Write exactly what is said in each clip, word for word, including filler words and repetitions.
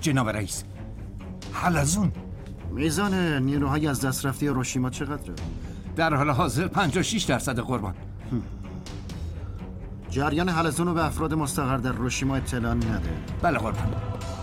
جناب رئیس. حلزون. میزان نیروهای از دست رفته هیروشیما چقدره؟ در حال حاضر پنجاه و شش درصد قربان. جریان حلزون رو به افراد مستقر در هیروشیما اطلاع نده. بله قربان.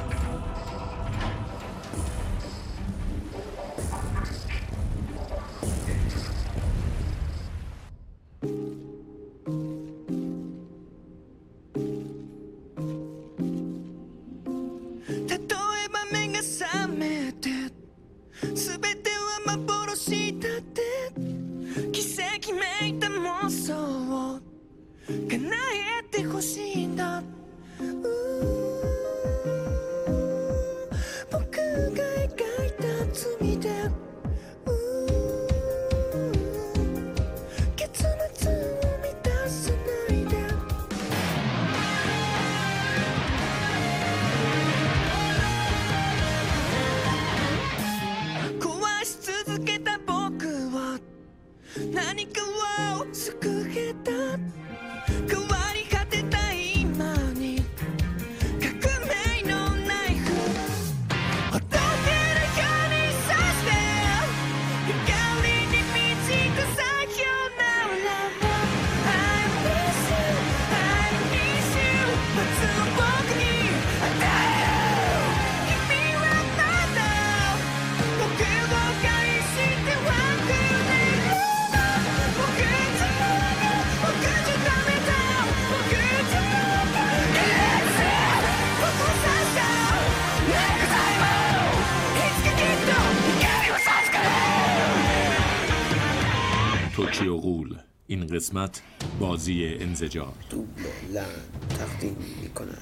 توکیو غول. این قسمت بازی انزجار. دوبل لن تقدیم میکنن.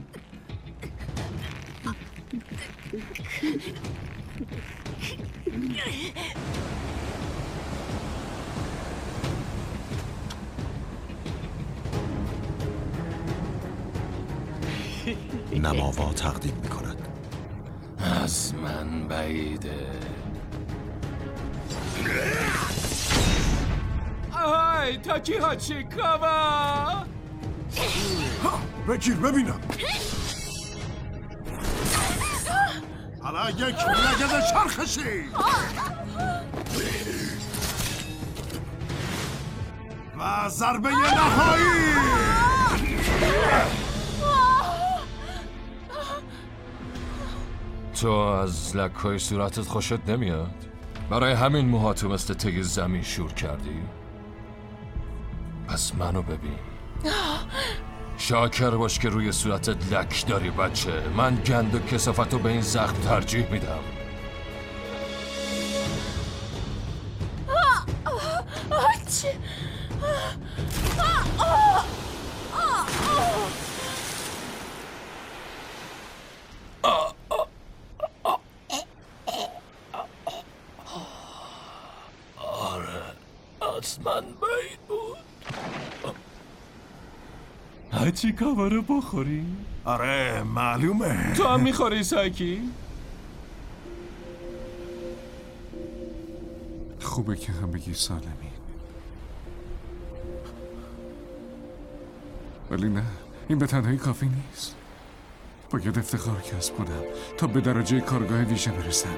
نماوا تقدیم میکند. از من بعیده. آی تاکی‌ها چیکاوا بگیر ببینم. حالا یک لگد شرخشی و ضربه نهایی. تو از لک‌های صورتت خوشت نمیاد؟ برای همین موهاتو مثل تگ زمین شور کردی؟ پس منو ببین. شاکر باش که روی صورتت لک داری بچه. من گند و کثافتو به این زخم ترجیح میدم. آره از من بعید بود. هچی کاوا رو بخوری؟ آره معلومه. تو هم میخوری ساکی؟ خوبه که هم بگی سالمی، ولی نه، این به تنهایی کافی نیست. باید افتخار کسب کنم تا به درجه کارگاه ویژه برسم.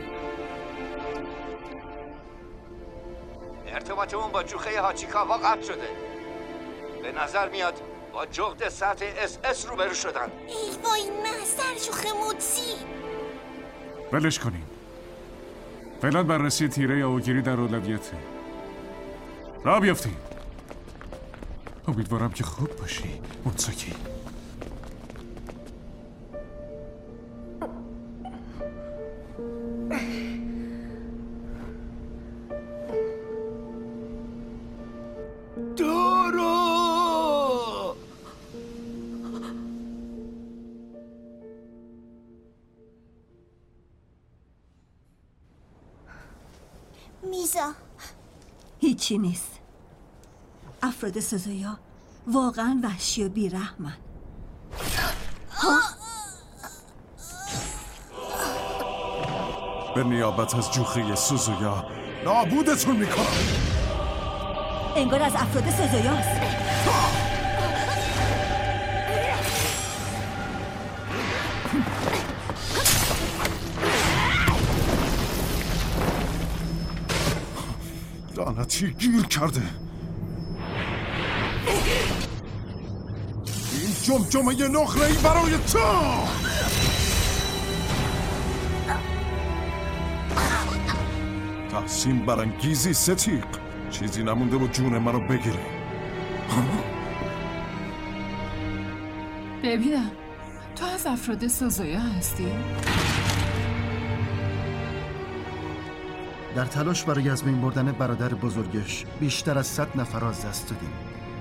ارتباطمون با جوخه هاچیکاوا قطع شده. به نظر میاد با جغد سطح اس اس روبرو شدن. ای وای نه، سرجوخه مودسی. ولش کنیم. فعلا بررسی تیره آوگیری در اولویته. راه بیافتیم. امیدوارم که خوب باشی مونساکی. میزا هیچی نیست. افراد سوزویا واقعا وحشی و بیرحمن. به نیابت از جوخه سوزویا نابودتون میکنم. انگار از افراد سوزویاست. لعنتی گیر کرده. این جمجمه نخله‌ای برای تو. تحسین برانگیزی ستیق، چیزی نمونده بود جون منو بگیری. ببینم تو از افراد سوزویا هستی؟ در تلاش برای از بین بردن برادر بزرگش بیشتر از صد نفر از دست دادیم.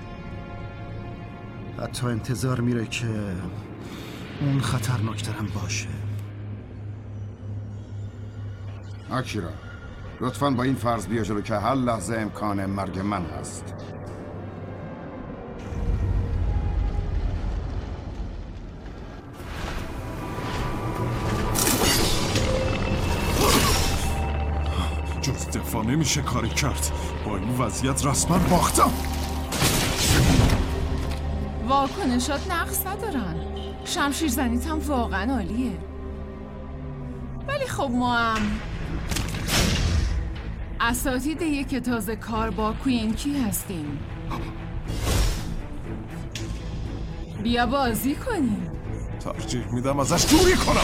حتی انتظار میره که اون خطرناکترم باشه. آکیرا، لطفاً با این فرض بیا جلو که هر لحظه امکان مرگ من هست. جز دفاع نمیشه کاری کرد. با این وضعیت رسما باختم. واکنشات نقص ندارن. شمشیر زنیت هم واقعا عالیه. ولی خب ما هم اساتید یک تازه کار با کوین کی هستیم. بیا بازی کنیم. ترجیح میدم ازش دوری کنم.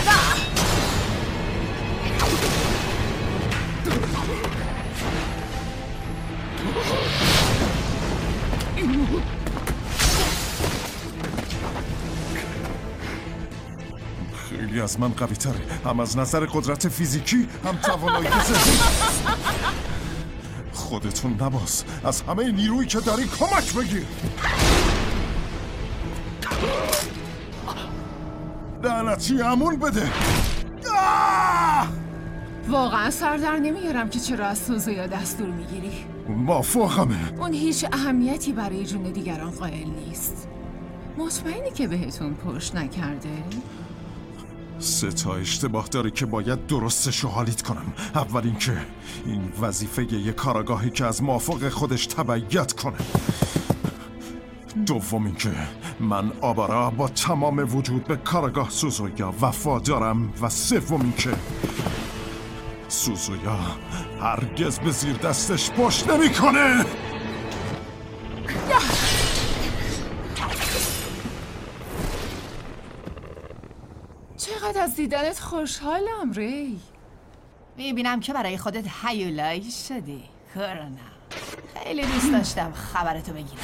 خیلی از من قوی تره، هم از نظر قدرت فیزیکی هم توانایی ذهنی. خودتون نباز، از همه نیرویی که داری کمک بگیر. لعنتی امون بده. واقعا سر در نمیارم که چرا از سوزویا دستور میگیری. اون مافوقمه. اون هیچ اهمیتی برای جون دیگران قائل نیست. مطمئنی که بهتون پشت نکرده؟ سه تا اشتباه داره که باید درستشو حالیت کنم. اول اینکه این وظیفه یه کاراگاهی که از مافوق خودش تبعیت کنه. دوم اینکه من آبارا با تمام وجود به کاراگاه سوزویا وفا دارم. و سوم اینکه سوزویا هرگز به زیر دستش پشت نمی کنه. چقدر از دیدنت خوشحالم ری. میبینم که برای خودت هیولایی شدی کرونا. خیلی دوست داشتم خبرتو بگیرم.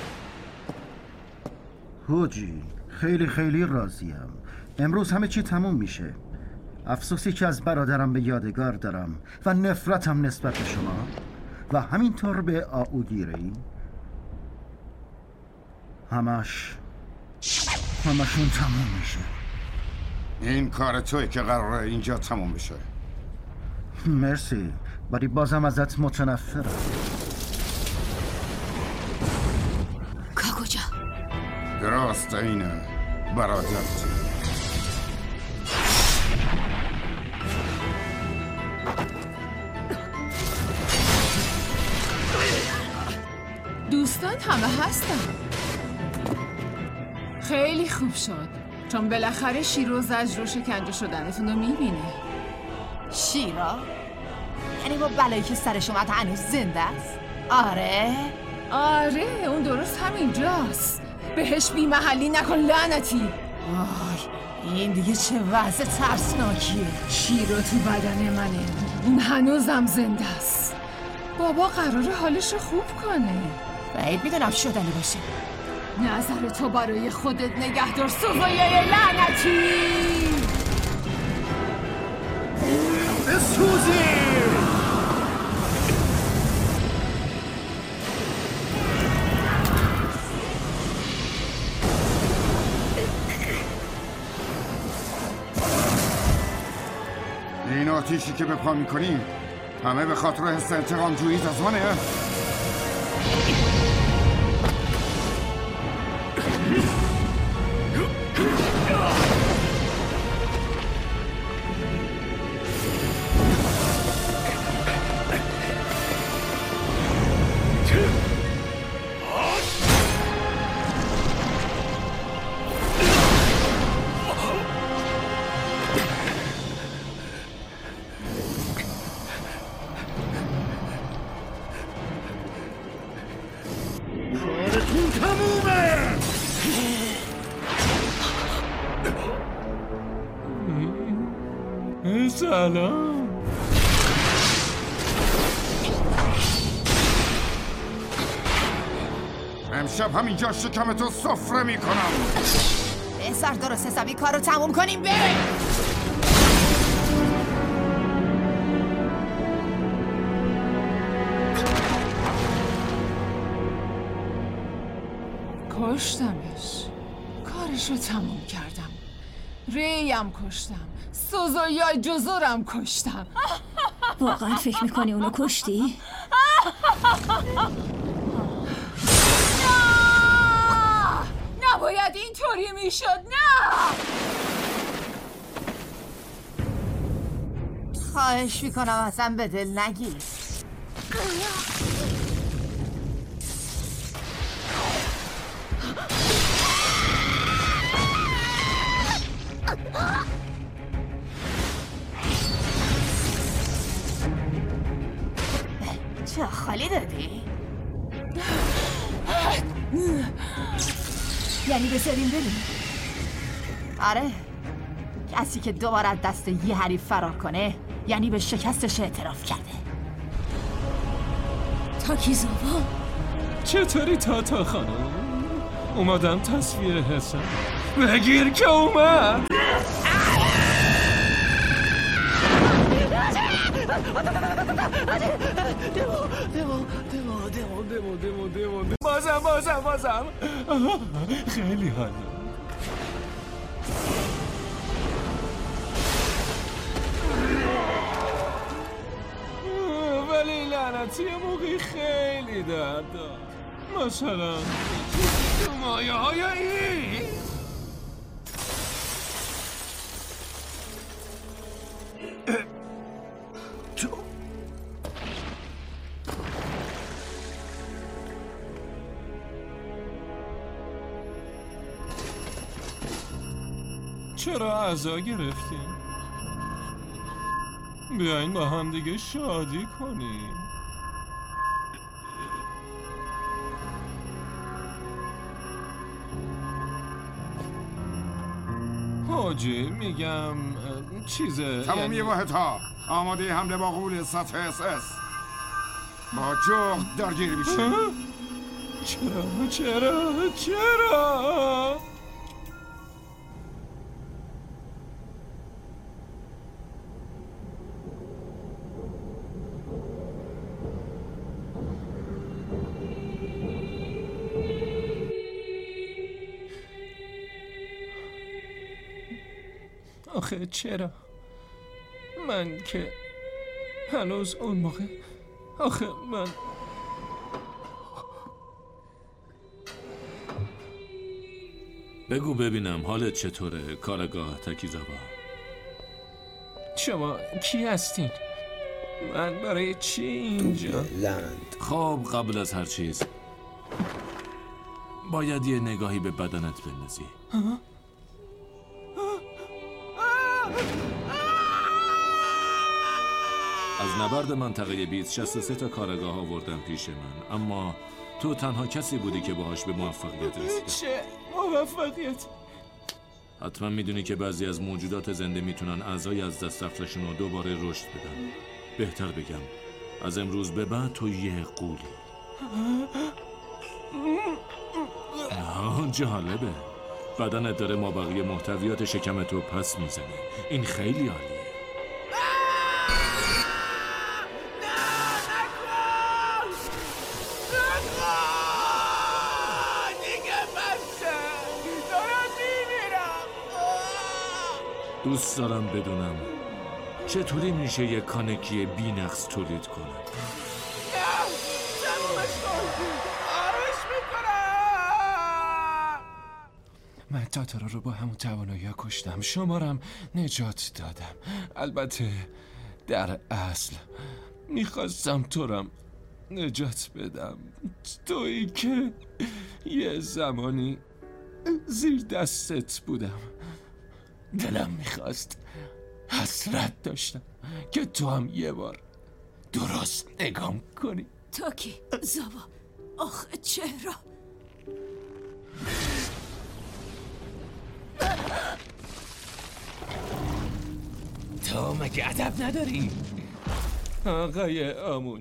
هوجی خیلی خیلی راضیم. امروز همه چی تموم میشه. افسوسی که از برادرم به یادگار دارم و نفرتم نسبت به شما و همینطور به آوگیری. همش همشون تموم میشه. این کار توی که قراره اینجا تموم بشه. مرسی، ولی بازم ازت متنفرم. کاکوجا درست اینه برادرت. دوستان همه هستن. خیلی خوب شد، چون بالاخره شیرو زجر و شکنجه شدنتون رو میبینه. شیرا؟ یعنی با بلایی که سرش اومد هنوز زنده است؟ آره؟ آره، اون درست همینجاست. بهش بی محلی نکن لعنتی. آی، این دیگه چه وضع ترسناکیه. شیرو تو بدن منه، اون هنوزم زنده است. بابا قراره حالش رو خوب کنه. بعید میدونم شدنی باشه. نظر تو برای خودت نگهدار سوزویای لعنتی. بسوزی! این آتیشی که به پا میکنیم همه به خاطر حس انتقام جوییت از منه. کارتون تمومه. سلام. امشب همینجا شکم تو سفره میکنم. بذار درست حسابی کار رو تموم کنیم بریم. کشتمش، کارش رو تموم کردم. ریم کشتم، سوزویای جزورم کشتم. واقعا فکر میکنی اونو کشتی؟ نه! نباید اینطوری میشد. نه! خواهش میکنم اصلا به دل نگیر. چه خالی دادی؟ یعنی بسریم بریم؟ آره، کسی که دوباره از دست یه حریف فرار کنه یعنی به شکستش اعتراف کرده. تاکیزاوا چطوری تاتا خانم؟ اومدم تصویر حسن بگیر که اومد. بازم بازم بازم خیلی حالی. ولی لعنتی موقعی خیلی درد داد. مثلا تو مایه های این تو چرا عزا گرفتیم؟ بیاین با هم دیگه شادی کنیم. حاجی میگم چیزه تمامی یعنی... واحد ها آماده حمله با غول سطح اس اس. با جغد درگیر میشه. چرا چرا چرا آخه چرا؟ من که هنوز اون موقع آخه من بگو ببینم حالت چطوره کارگاه تاکیزاوا؟ شما کی هستین؟ من برای چی اینجا؟ لند. خب قبل از هر چیز باید یه نگاهی به بدنت بندازی. از نبرد منطقه بیست شصت و سه تا کارگاه آوردن پیش من، اما تو تنها کسی بودی که باهاش به موفقیت رسیدی. چه موفقیت؟ حتما میدونی که بعضی از موجودات زنده میتونن اعضای از دست رفتشون رو دوباره رشد بدن. بهتر بگم از امروز به بعد تو یه غولی. آه جالبه، بدنت داره مابقی محتویات شکم تو پس میزنه. این خیلی عالیه. دوست دارم بدونم چطوری میشه یک کانکی بی نقص تولید کنه. من تاتارا رو با همون توانایی کشتم، شمارم نجات دادم. البته در اصل میخواستم تو رم نجات بدم، تویی که یه زمانی زیر دستت بودم. دلم میخواست، حسرت داشتم که تو هم یه بار درست نگام کنی. تاکیزاوا آخه چرا؟ تو مگه ادب نداری؟ آقای آمون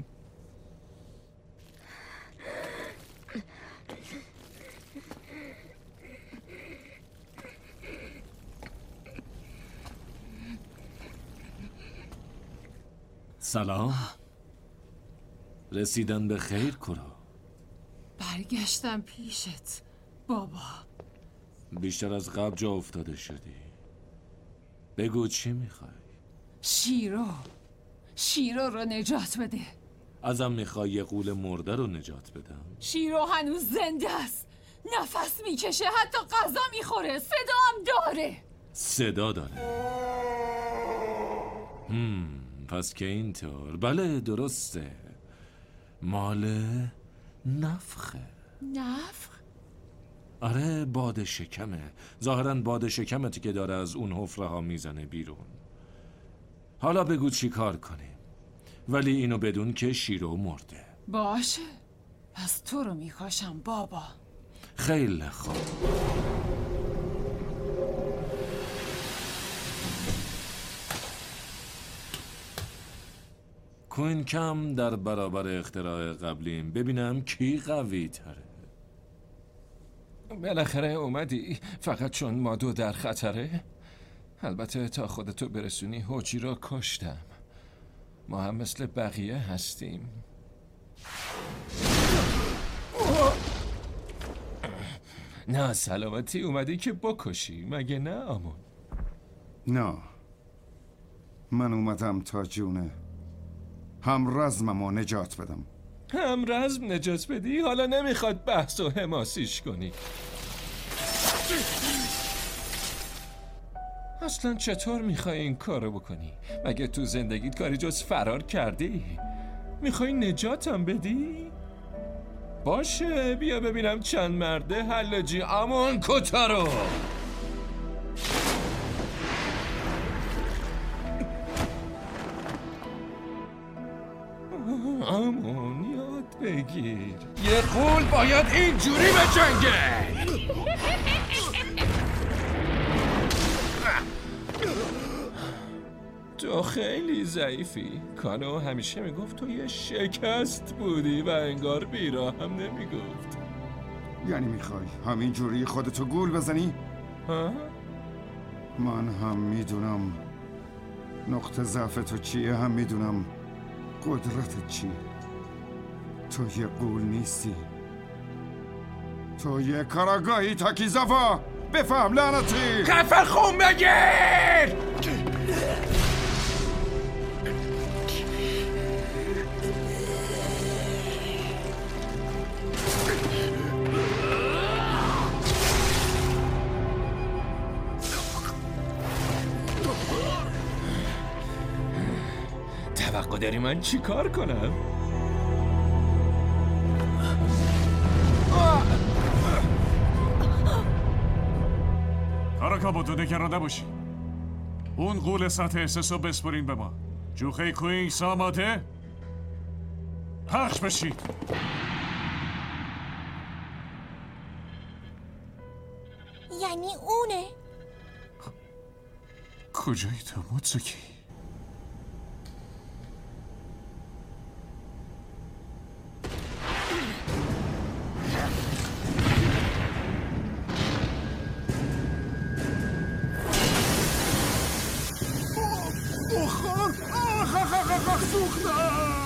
سلام. رسیدن به خیر کرو. برگشتم پیشت بابا. بیشتر از قبل جا افتاده شدی. بگو چی میخوای؟ شیرو شیرو رو نجات بده. ازم میخوای یه غول مرده رو نجات بدم؟ شیرو هنوز زنده است، نفس میکشه، حتی غذا میخوره، صدا هم داره. صدا داره؟ هم پس که اینطور، بله درسته، مال نفخه. نفخ؟ آره باد شکمه. ظاهراً باد شکمتی که داره از اون حفره ها میزنه بیرون. حالا بگو چی کار کنیم، ولی اینو بدون که شیرو مرده. باشه، پس تو رو میکشم بابا. خیلی خوب. کوین کم در برابر اختراع قبلیم، ببینم کی قوی تره. بالاخره اومدی، فقط چون ما دو در خطره. البته تا خودتو برسونی هوچی را کشتم. ما هم مثل بقیه هستیم. نه سلامتی اومدی که بکشی، مگه نه آمون؟ نه، من اومدم تا جونه هم رزممو نجات بدم. هم رزم نجات بدی؟ حالا نمیخواد بحث و حماسیش کنی. اصلا چطور میخوای این کارو بکنی؟ مگه تو زندگیت کاری جز فرار کردی؟ میخوای نجاتم بدی؟ باشه بیا ببینم چند مرده حلاجی آمون کتارو. آمون یاد بگیر، یه غول باید اینجوری بجنگه. تو خیلی ضعیفی. کانو همیشه میگفت تو یه شکست بودی و انگار بیراه هم نمیگفت. یعنی میخوای همینجوری خودتو گول بزنی؟ ها؟ من هم میدونم نقطه ضعف تو چیه، هم میدونم قدرتت چیه. تو یه غول نیستی، تو یه کاراگاهی تاکیزاوا. بفهم لعنتی. خفه خون بگیر. توقع داری من چی کار کنم؟ کاراکا با دوده که رانده باشی. اون غول سطح احساس رو بسپرین به ما. جوخه کوینگز آماده؟ پخش بشید. یعنی اونه؟ کجایی تو موتسوکی؟ بخور. آخ آخ آخ آخ سوختم.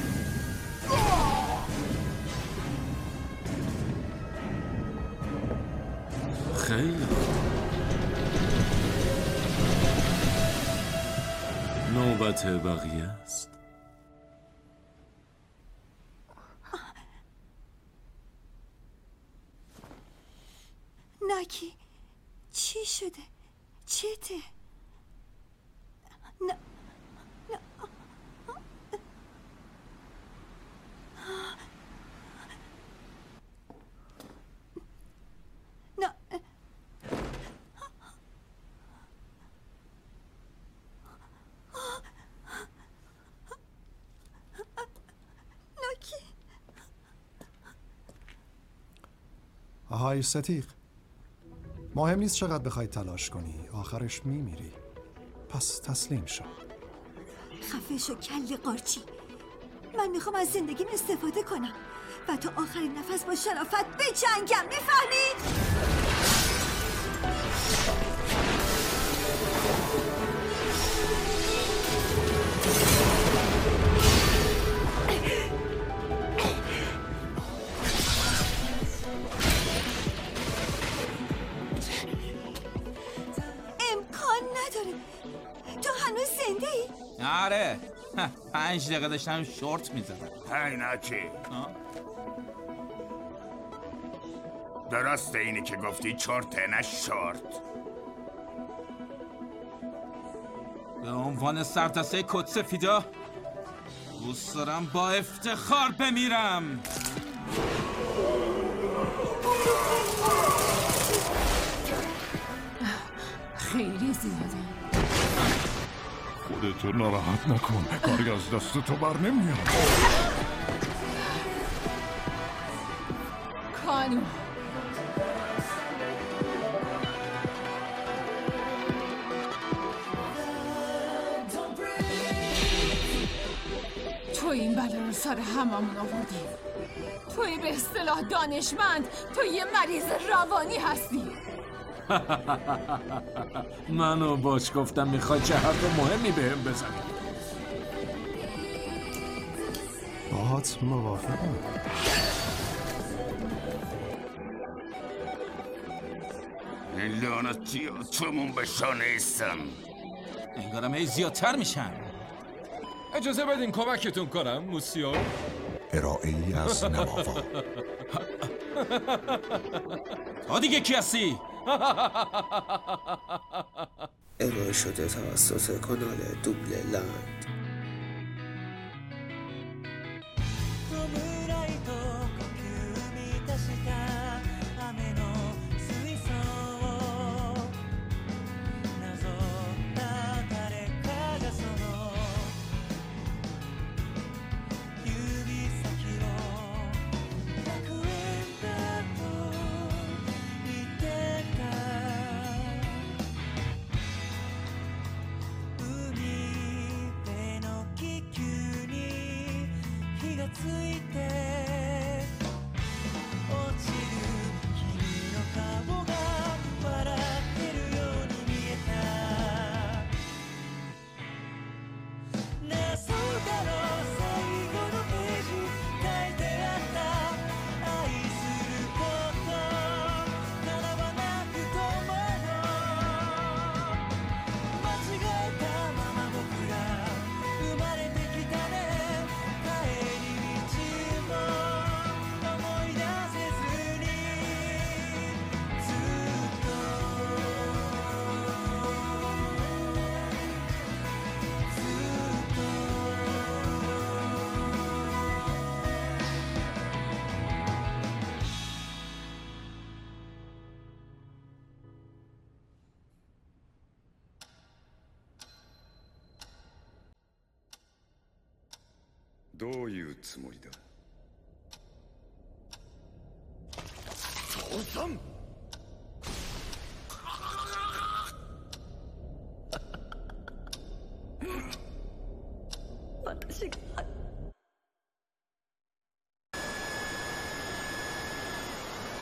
خیلی نوبت بقیه است. ناکی چی شده؟ چته؟ نه نه نه ناکی آهای ستیق، مهم نیست چقدر بخوای تلاش کنی، آخرش میمیری. پس تسلیم شو. خفه شو کل قارچی. من میخوام از زندگیم استفاده کنم و تا آخرین نفس با شرافت بجنگم، میفهمید؟ امکان نداره. تو هنوز زنده ای؟ آره، پنج دقیقه داشتم شورت میزدم. عینکی درسته اینی که گفتی چرته نه شورت؟ به عنوان سرتاسه کت سفیدا دوست دارم با افتخار بمیرم. خیلی زیاده. خودتو ناراحت نکن، کاری از دست تو بر نمیاد. کانو تو این بلا رو سر هممون آوردی. توی به اصطلاح دانشمند، تو یه مریض روانی هستی. منو باش گفتم میخوای چه حرف مهمی بهم بزنی. باهات موافقم. این لعنتی ها تومون به شانه ایستن. انگارم ای زیادتر میشن. اجازه بدین کمکتون کنم موسیو. ارائه ای از نماوا. تا دیگه کی هستی؟ ارائه شده توسط کانال دوبل لند. どういうつもりだ。 父さん。 私が